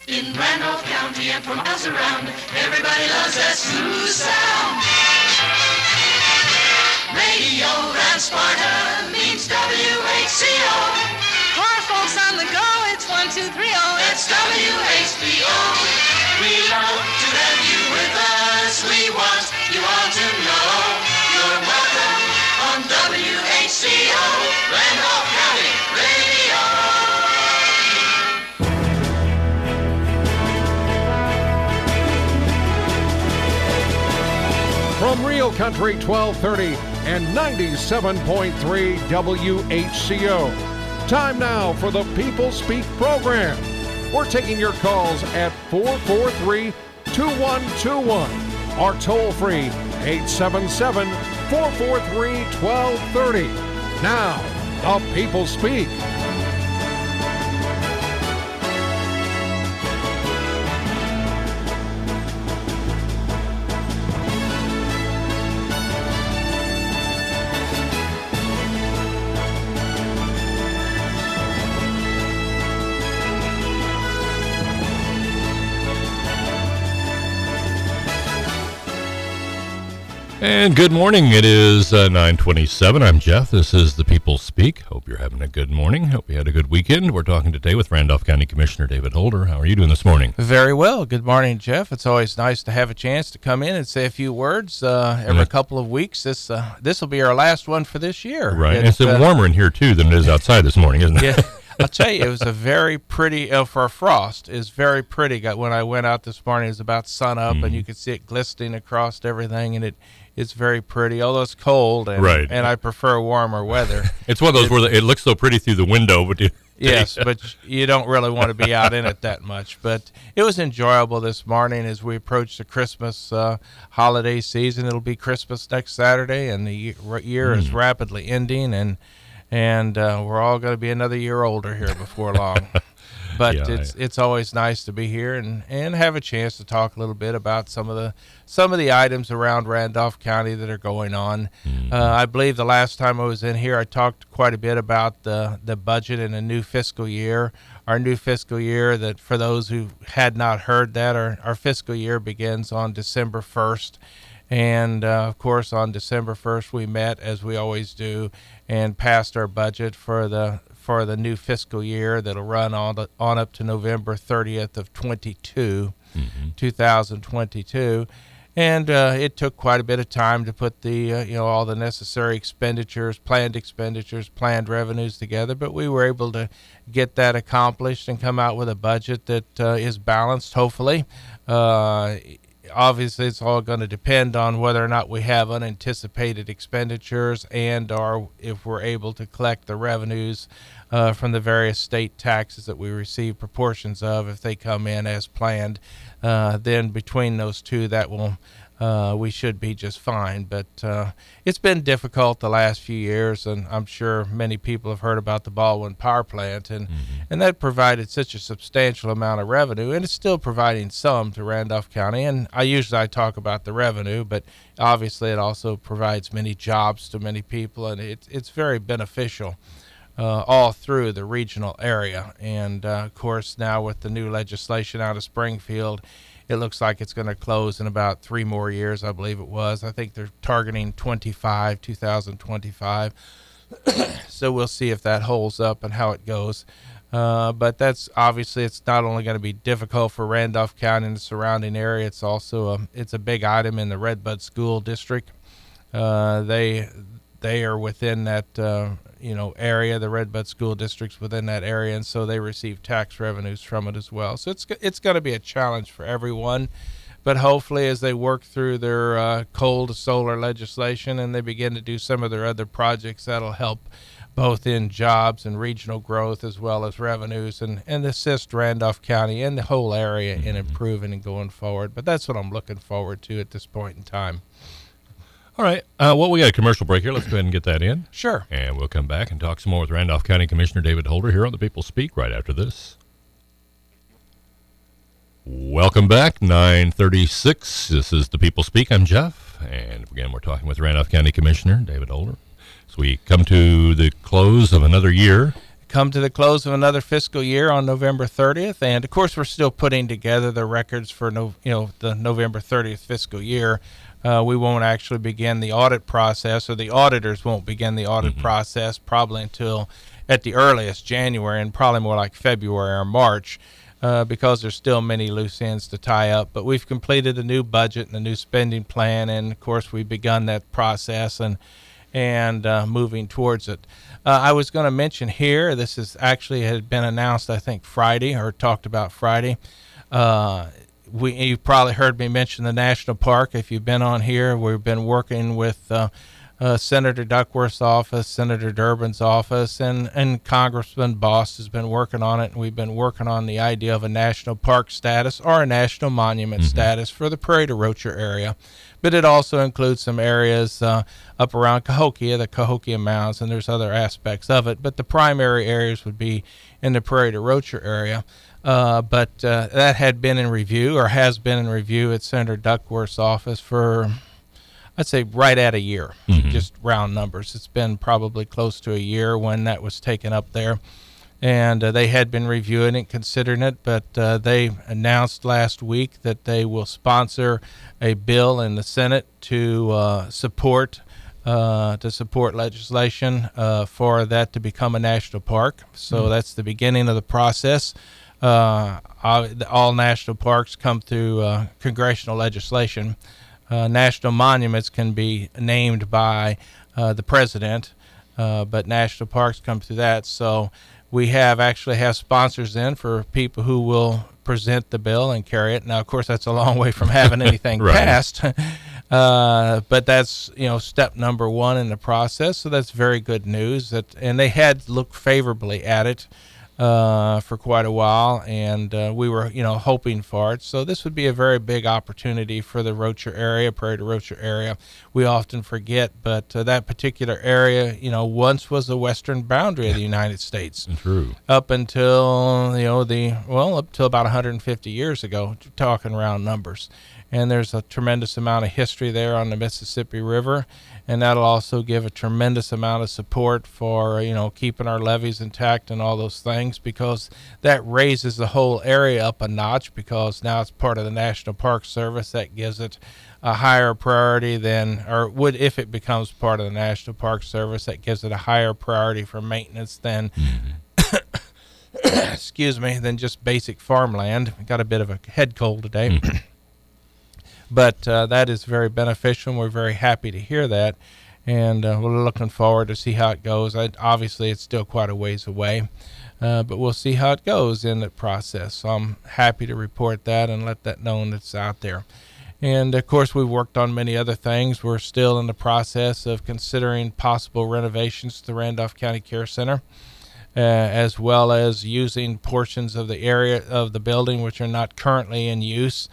In Randolph County and for miles around, everybody loves that smooth sound. Radio and Sparta means WHCO. For folks on the go, it's 1230. It's WHBO. We love to have you with us. We want you all to know you're welcome on WHCO, Randolph County Radio. From Real Country 1230 and 97.3 WHCO. Time now for the People Speak program. We're taking your calls at 443-2121 or toll free 877-443-1230. Now, the People Speak. And good morning. It is 9:27. I'm Jeff. This is the People Speak. Hope you're having a good morning. Hope you had a good weekend. We're talking today with Randolph County Commissioner David Holder. How are you doing this morning? Very well. Good morning, Jeff. It's always nice to have a chance to come in and say a few words every couple of weeks. This will be our last one for this year. Right. And it's warmer in here, too, than it is outside this morning, isn't it? Yeah. I'll tell you, it was a very pretty, for a frost, it's very pretty. When I went out this morning, it was about sun up, and you could see it glistening across everything, and it's very pretty, although it's cold, and, right. And I prefer warmer weather. It's one of those where it looks so pretty through the window, but yes, but you don't really want to be out in it that much. But it was enjoyable this morning as we approach the Christmas holiday season. It'll be Christmas next Saturday, and the year is rapidly ending, and we're all going to be another year older here before long. But yeah, it's always nice to be here and have a chance to talk a little bit about some of the items around Randolph County that are going on. I believe the last time I was in here, I talked quite a bit about the budget and the new fiscal year. Our new fiscal year, that for those who had not heard that, our fiscal year begins on December 1st. And, of course, on December 1st, we met, as we always do, and passed our budget for the new fiscal year that'll run on up to November 30th of 2022. And it took quite a bit of time to put all the necessary planned revenues together, but we were able to get that accomplished and come out with a budget that is balanced, hopefully. Obviously, it's all going to depend on whether or not we have unanticipated expenditures or if we're able to collect the revenues from the various state taxes that we receive proportions of. If they come in as planned, then between those two, that will we should be just fine. But it's been difficult the last few years, and I'm sure many people have heard about the Baldwin Power Plant, and that provided such a substantial amount of revenue, and it's still providing some to Randolph County. And I talk about the revenue, but obviously it also provides many jobs to many people, and it's very beneficial all through the regional area. And of course, now with the new legislation out of Springfield, it looks like it's going to close in about 3 more years, I believe it was. I think they're targeting 2025. So we'll see if that holds up and how it goes. But that's obviously, it's not only going to be difficult for Randolph County and the surrounding area, it's also it's a big item in the Redbud School District. They are within that area. The Redbud School District's within that area, and so they receive tax revenues from it as well. So it's going to be a challenge for everyone, but hopefully as they work through their coal to solar legislation and they begin to do some of their other projects, that'll help both in jobs and regional growth as well as revenues, and assist Randolph County and the whole area in improving and going forward. But that's what I'm looking forward to at this point in time. All right. Well, we got a commercial break here. Let's go ahead and get that in. Sure. And we'll come back and talk some more with Randolph County Commissioner David Holder here on The People Speak right after this. Welcome back. 9:36. This is The People Speak. I'm Jeff. And again, we're talking with Randolph County Commissioner David Holder. So we come to the close of another year. come to the close of another fiscal year on November 30th. And of course, we're still putting together the records for the November 30th fiscal year. We won't actually begin the audit process, or the auditors won't begin the audit process probably until at the earliest January, and probably more like February or March, because there's still many loose ends to tie up. But we've completed a new budget and a new spending plan, and of course we've begun that process and moving towards it. I was going to mention here, this is actually had been announced, I think, Friday, or talked about Friday. You've probably heard me mention the national park. If you've been on here, we've been working with Senator Duckworth's office, Senator Durbin's office, and Congressman Boss has been working on it. And we've been working on the idea of a national park status or a national monument status for the Prairie du Rocher area. But it also includes some areas up around Cahokia, the Cahokia Mounds, and there's other aspects of it. But the primary areas would be in the Prairie du Rocher area. But that had been in review, or has been in review at Senator Duckworth's office for, I'd say, right at a year, just round numbers. It's been probably close to a year when that was taken up there. And they had been reviewing it, considering it, but they announced last week that they will sponsor a bill in the Senate to support legislation for that to become a national park. So that's the beginning of the process. All national parks come through congressional legislation. National monuments can be named by the president, but national parks come through that. So we actually have sponsors in for people who will present the bill and carry it. Now, of course, that's a long way from having anything passed, but that's step number one in the process. So that's very good news. And they had looked favorably at it for quite a while, and we were hoping for it. So this would be a very big opportunity for the Rocher area, Prairie du Rocher area. We often forget, but that particular area once was the western boundary of the United States. True. Up until up till about 150 years ago, talking round numbers. And there's a tremendous amount of history there on the Mississippi River, and that'll also give a tremendous amount of support for keeping our levees intact and all those things, because that raises the whole area up a notch, because now it's part of the National Park Service. That gives it a higher priority than, or would if it becomes part of the National Park Service, that gives it a higher priority for maintenance than than just basic farmland. Got a bit of a head cold today. But that is very beneficial, and we're very happy to hear that, and we're looking forward to see how it goes. Obviously, it's still quite a ways away, but we'll see how it goes in the process. So I'm happy to report that and let that known that's out there. And, of course, we've worked on many other things. We're still in the process of considering possible renovations to the Randolph County Care Center, as well as using portions of the area of the building which are not currently in use,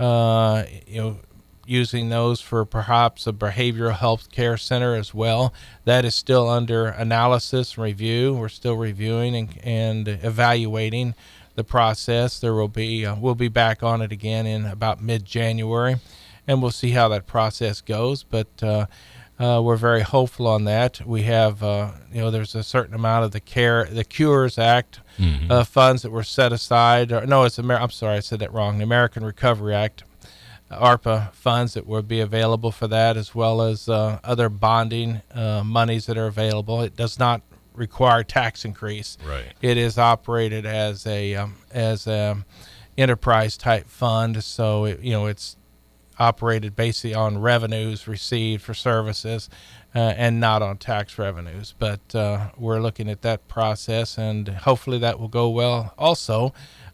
using those for perhaps a behavioral health care center as well. That is still under analysis and review. We're still reviewing and evaluating the process. We'll be back on it again in about mid-January, and we'll see how that process goes. But we're very hopeful on that. We have, there's a certain amount of the Cures Act funds that were set aside. I'm sorry, I said that wrong. The American Recovery Act, ARPA funds that will be available for that, as well as other bonding monies that are available. It does not require tax increase. Right. It is operated as a enterprise type fund, so it's operated basically on revenues received for services and not on tax revenues. But we're looking at that process, and hopefully that will go well also.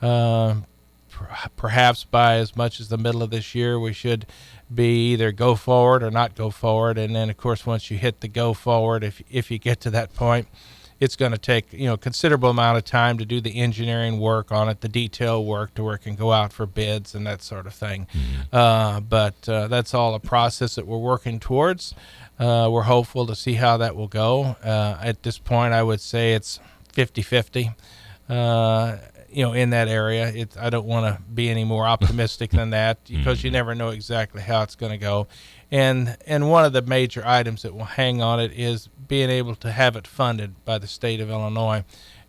Perhaps by as much as the middle of this year, we should be either go forward or not go forward. And then, of course, once you hit the go forward, if you get to that point, it's going to take considerable amount of time to do the engineering work on it, the detail work to where it can go out for bids and that sort of thing. But that's all a process that we're working towards. We're hopeful to see how that will go. At this point, I would say it's 50-50. In that area. I don't want to be any more optimistic than that, because you never know exactly how it's going to go. And one of the major items that will hang on it is being able to have it funded by the state of Illinois.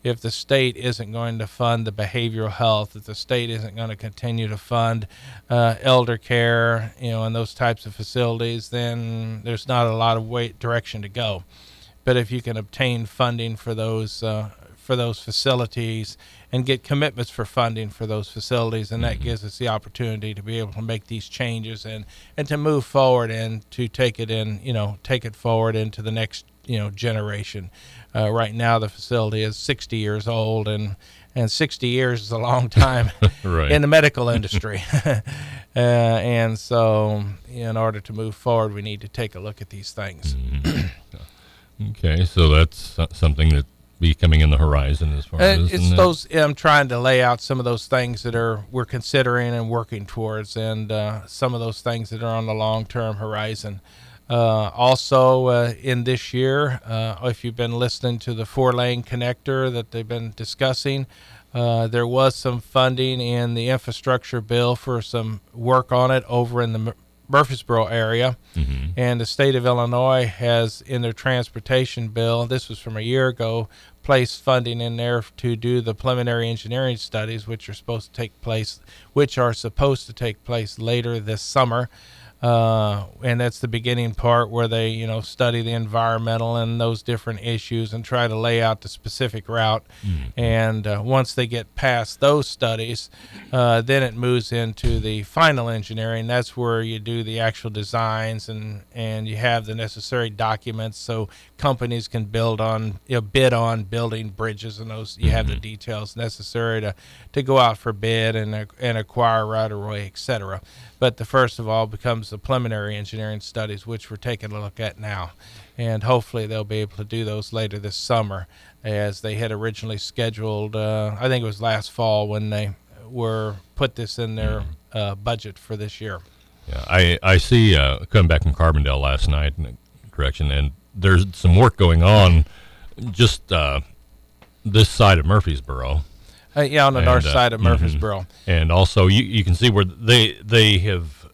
if the state isn't going to fund the behavioral health, if the state isn't going to continue to fund elder care, and those types of facilities, then there's not a lot of direction to go. But if you can obtain funding for those facilities and get commitments for funding for those facilities, and that gives us the opportunity to be able to make these changes and to move forward and to take it forward into the next generation. Right now the facility is 60 years old, and 60 years is a long time right. in the medical industry. And so in order to move forward, we need to take a look at these things. Okay, so that's something that be coming in the horizon as far as it's those. I'm trying to lay out some of those things that we're considering and working towards, and some of those things that are on the long-term horizon. Also, in this year, if you've been listening to the 4-lane connector that they've been discussing, there was some funding in the infrastructure bill for some work on it over in the Murfreesboro area. And the state of Illinois has, in their transportation bill, this was from a year ago, placed funding in there to do the preliminary engineering studies, which are supposed to take place later this summer. And that's the beginning part where they, study the environmental and those different issues and try to lay out the specific route. And once they get past those studies, then it moves into the final engineering. That's where you do the actual designs and you have the necessary documents so companies can bid on building bridges, and those you have the details necessary to go out for bid and acquire right-of-way, etc. But the first of all becomes the preliminary engineering studies, which we're taking a look at now. And hopefully they'll be able to do those later this summer, as they had originally scheduled, I think it was last fall when they were put this in their budget for this year. Yeah, I see coming back from Carbondale last night, and there's some work going on just this side of Murfreesboro. On the north side of Murfreesboro. And also you can see where they have,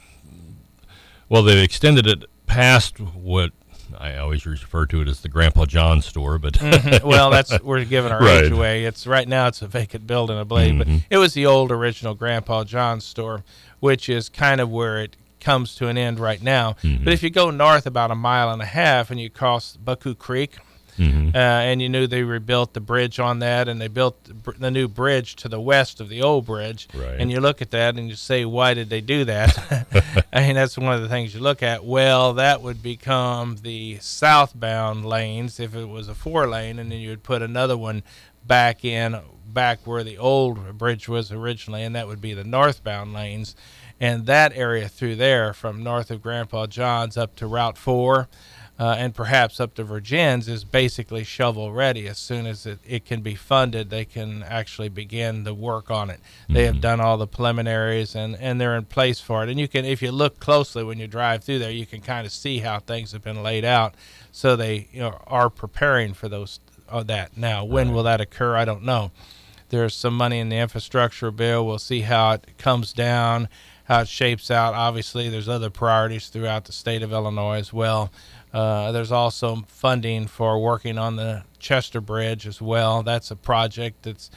they've extended it past what I always refer to it as the Grandpa John store, but well, we're giving our age away. It's right now it's a vacant building, I believe, but it was the old original Grandpa John store, which is kind of where it comes to an end right now. But if you go north about 1.5 miles and you cross Bucku Creek, and you knew they rebuilt the bridge on that, and they built the new bridge to the west of the old bridge. Right. And you look at that and you say, why did they do that? I mean, that's one of the things you look at. Well, that would become the southbound lanes if it was a 4-lane, and then you would put another one back where the old bridge was originally, and that would be the northbound lanes. And that area through there, from north of Grandpa John's up to Route 4, and perhaps up to Virgins, is basically shovel ready. As soon as it can be funded, they can actually begin the work on it. They have done all the preliminaries, and they're in place for it. And you can, if you look closely when you drive through there, you can kind of see how things have been laid out. So they are preparing for that. Now, when will that occur? I don't know. There's some money in the infrastructure bill. We'll see how it comes down, how it shapes out. Obviously, there's other priorities throughout the state of Illinois as well. There's also funding for working on the Chester Bridge as well. That's a project that's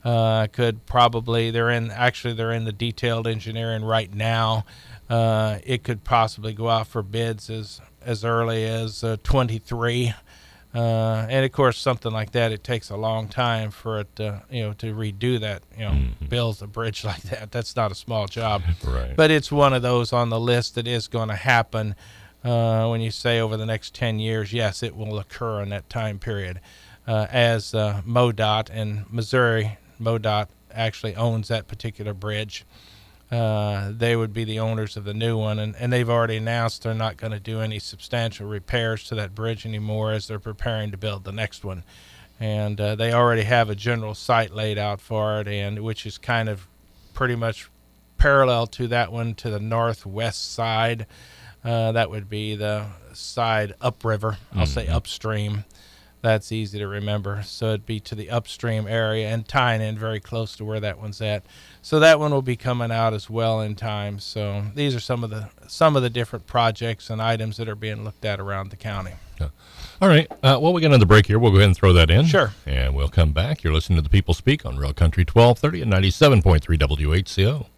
they're in the detailed engineering right now. It could possibly go out for bids as early as 23. And of course, something like that, it takes a long time for it to redo that, build a bridge like that. That's not a small job. Right. But it's one of those on the list that is going to happen. When you say over the next 10 years, yes, it will occur in that time period. As MoDOT and Missouri, MoDOT actually owns that particular bridge. They would be the owners of the new one, and they've already announced they're not going to do any substantial repairs to that bridge anymore as they're preparing to build the next one. And they already have a general site laid out for it, and which is kind of pretty much parallel to that one to the northwest side. That would be the side upriver. I'll say upstream. That's easy to remember. So it'd be to the upstream area and tying in very close to where that one's at. So that one will be coming out as well in time. So these are some of the different projects and items that are being looked at around the county. Yeah. All right. Well, we got another break here. We'll go ahead and throw that in. Sure. And we'll come back. You're listening to The People Speak on Real Country 1230 and 97.3 WHCO.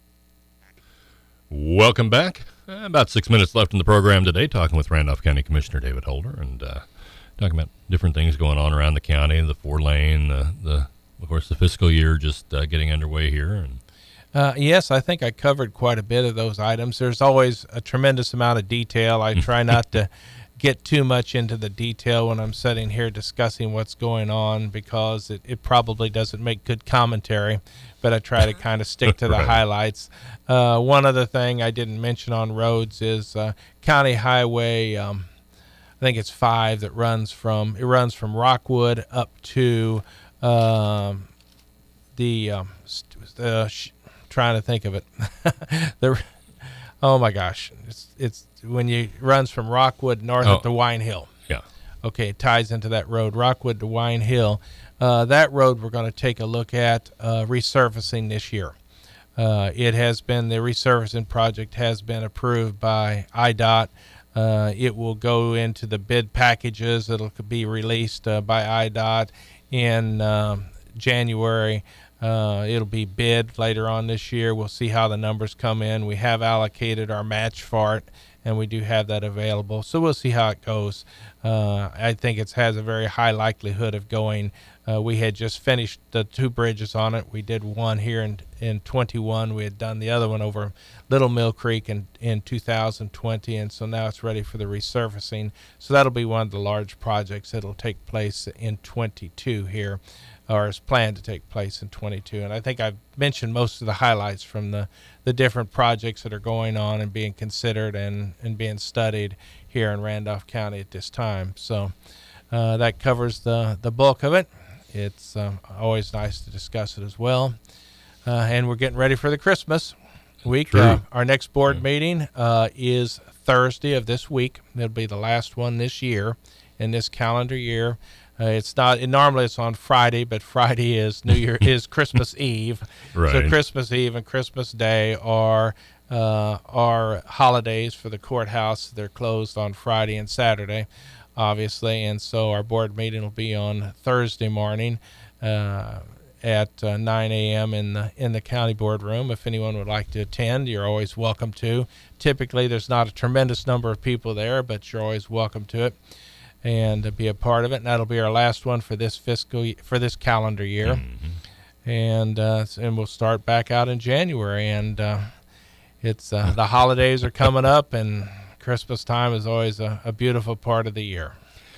Welcome back. About 6 minutes left in the program today, talking with Randolph County Commissioner David Holder, and talking about different things going on around the county, the 4-lane, of course, the fiscal year just getting underway here. And yes, I think I covered quite a bit of those items. There's always a tremendous amount of detail. I try not to get too much into the detail when I'm sitting here discussing what's going on, because it probably doesn't make good commentary, but I try to kind of stick to the Right. highlights. One other thing I didn't mention on roads is County Highway, I think it's 5, that runs from Rockwood up to trying to think of it. Oh my gosh, it's when you runs from Rockwood north up to Wine Hill. yeah. Okay, it ties into that road, Rockwood to Wine Hill. That road we're going to take a look at resurfacing this year. The resurfacing project has been approved by IDOT. It will go into the bid packages. It'll be released by IDOT in January. It'll be bid later on this year. We'll see how the numbers come in. We have allocated our match for it, and we do have that available. So we'll see how it goes. I think it has a very high likelihood of going. We had just finished the 2 bridges on it. We did one here in 21. We had done the other one over Little Mill Creek in 2020, and so now it's ready for the resurfacing. So that'll be one of the large projects that'll take place in 22 here, or is planned to take place in 22. And I think I've mentioned most of the highlights from the different projects that are going on and being considered and being studied here in Randolph County at this time. So that covers the bulk of it. It's always nice to discuss it as well. And we're getting ready for the Christmas week. Our next board meeting is Thursday of this week. It'll be the last one this year, in this calendar year. Normally it's on Friday, but Friday is Christmas Eve. Right. So Christmas Eve and Christmas Day are holidays for the courthouse. They're closed on Friday and Saturday, obviously, and so our board meeting will be on Thursday morning at 9 a.m. in the county boardroom. If anyone would like to attend, you're always welcome to. Typically, there's not a tremendous number of people there, but you're always welcome to it and to be a part of it. And that'll be our last one for this calendar year. Mm-hmm. And we'll start back out in January. And it's the holidays are coming up, and Christmas time is always a beautiful part of the year.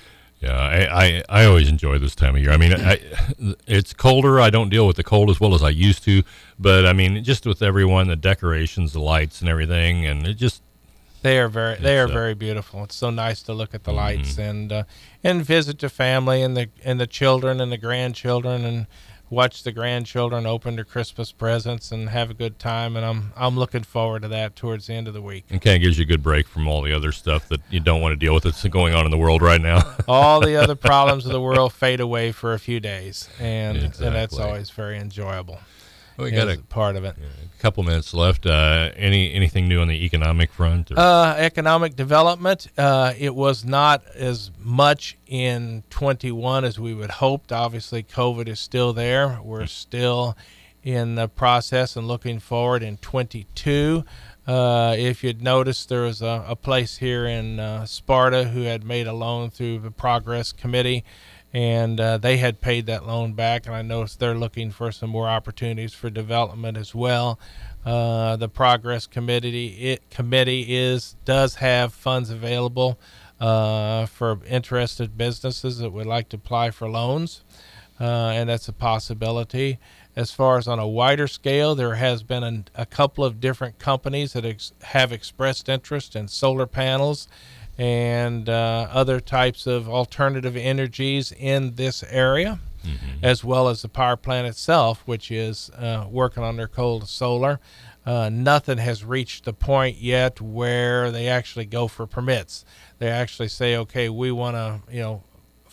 Yeah, I always enjoy this time of year. I mean, it's colder. I don't deal with the cold as well as I used to, but I mean, just with everyone, the decorations, the lights, and everything, and it just they are very beautiful. It's so nice to look at the lights and visit the family and the children and the grandchildren and watch the grandchildren open their Christmas presents and have a good time. And I'm looking forward to that towards the end of the week. And kind of gives you a good break from all the other stuff that you don't want to deal with that's going on in the world right now. All the other problems of the world fade away for a few days, and that's Exactly. always very enjoyable. We got a part of it. couple minutes left. Anything new on the economic front? Economic development, it was not as much in 21 as we would hoped. Obviously, COVID is still there. We're still in the process and looking forward in 22. If you'd noticed, there was a place here in Sparta who had made a loan through the Progress Committee, and they had paid that loan back, and I noticed they're looking for some more opportunities for development as well. The Progress Committee does have funds available for interested businesses that would like to apply for loans, and that's a possibility. As far as on a wider scale, there has been a couple of different companies that have expressed interest in solar panels and other types of alternative energies in this area, as well as the power plant itself, which is working on their coal to solar. Nothing has reached the point yet where they actually go for permits. They actually say, okay, we want to,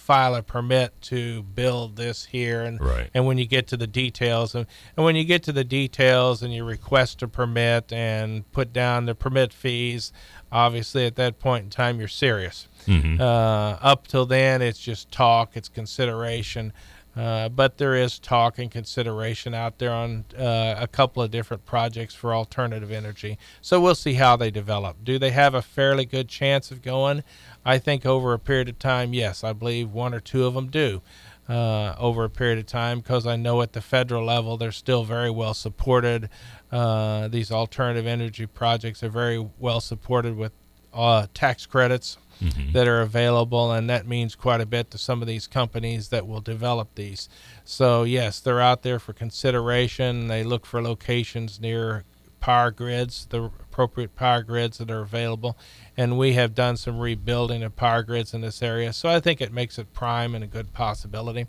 file a permit to build this here, and Right. and when you get to the details, and when you get to the details and you request a permit and put down the permit fees, obviously at that point in time you're serious. Up till then, it's just talk, it's consideration. But there is talk and consideration out there on a couple of different projects for alternative energy. So we'll see how they develop. Do they have a fairly good chance of going? I think over a period of time, yes. I believe one or two of them do over a period of time, because I know at the federal level they're still very well supported. These alternative energy projects are very well supported with tax credits that are available, and that means quite a bit to some of these companies that will develop these. So yes, they're out there for consideration. They look for locations near power grids, the appropriate power grids that are available, and we have done some rebuilding of power grids in this area, so I think it makes it prime and a good possibility.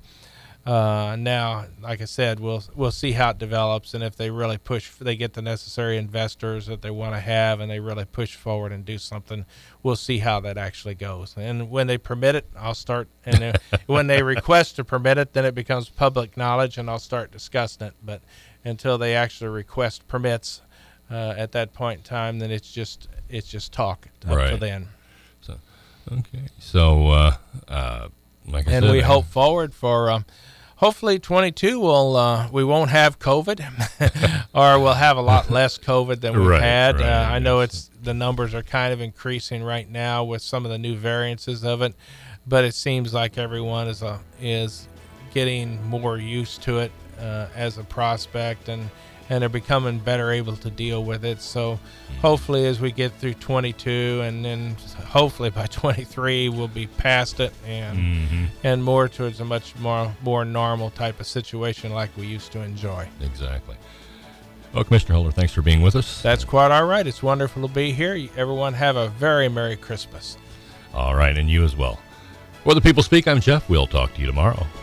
Now, like I said, we'll see how it develops, and if they really they get the necessary investors that they want to have, and they really push forward and do something, we'll see how that actually goes. And when they permit it, I'll start, and then when they request to permit it, then it becomes public knowledge, and I'll start discussing it. But until they actually request permits, at that point in time, then it's just talk up Right. to then. So, okay. So, like I And said, we hope forward for hopefully 22 we won't have COVID, or we'll have a lot less COVID than we've Right, had. right, I know yes. the numbers are kind of increasing right now with some of the new variances of it, but it seems like everyone is getting more used to it as a prospect, and they're becoming better able to deal with it. So hopefully as we get through 22, and then hopefully by 23 we'll be past it and more towards a much more normal type of situation like we used to enjoy. Exactly. Well, Commissioner Holder, thanks for being with us. That's quite all right. It's wonderful to be here. Everyone have a very Merry Christmas. All right, and you as well. Where the people speak, I'm Jeff. We'll talk to you tomorrow.